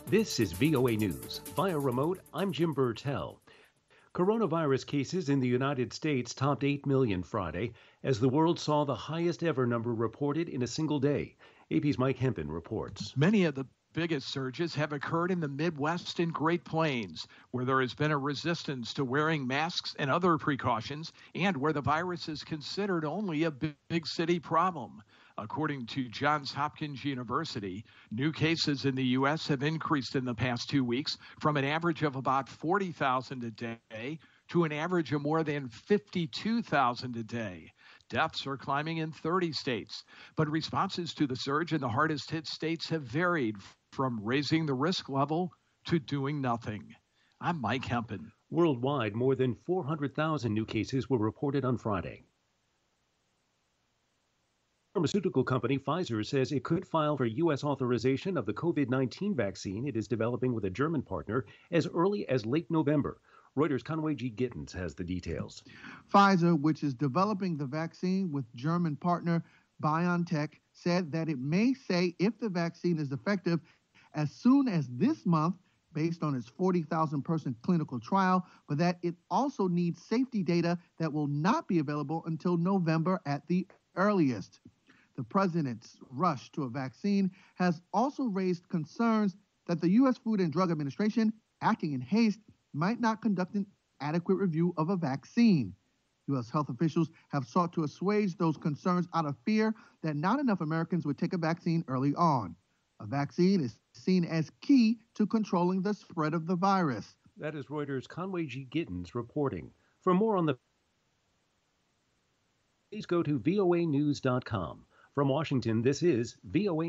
This is VOA News. Via remote, I'm Jim Burtell. Coronavirus cases in the United States topped 8 million Friday as the world saw the highest ever number reported in a single day. AP's Mike Hempen reports. Many of the biggest surges have occurred in the Midwest and Great Plains, where there has been a resistance to wearing masks and other precautions, and where the virus is considered only a big city problem. According to Johns Hopkins University, new cases in the U.S. have increased in the past 2 weeks from an average of about 40,000 a day to an average of more than 52,000 a day. Deaths are climbing in 30 states, but responses to the surge in the hardest hit states have varied from raising the risk level to doing nothing. I'm Mike Hempen. Worldwide, more than 400,000 new cases were reported on Friday. Pharmaceutical company Pfizer says it could file for U.S. authorization of the COVID-19 vaccine it is developing with a German partner as early as late November. Reuters' Conway G. Gittins has the details. Pfizer, which is developing the vaccine with German partner BioNTech, said that it may say if the vaccine is effective as soon as this month, based on its 40,000-person clinical trial, but that it also needs safety data that will not be available until November at the earliest. The president's rush to a vaccine has also raised concerns that the U.S. Food and Drug Administration, acting in haste, might not conduct an adequate review of a vaccine. U.S. health officials have sought to assuage those concerns out of fear that not enough Americans would take a vaccine early on. A vaccine is seen as key to controlling the spread of the virus. That is Reuters' Conway G. Gittins reporting. For more on the please go to voanews.com. From Washington, this is VOA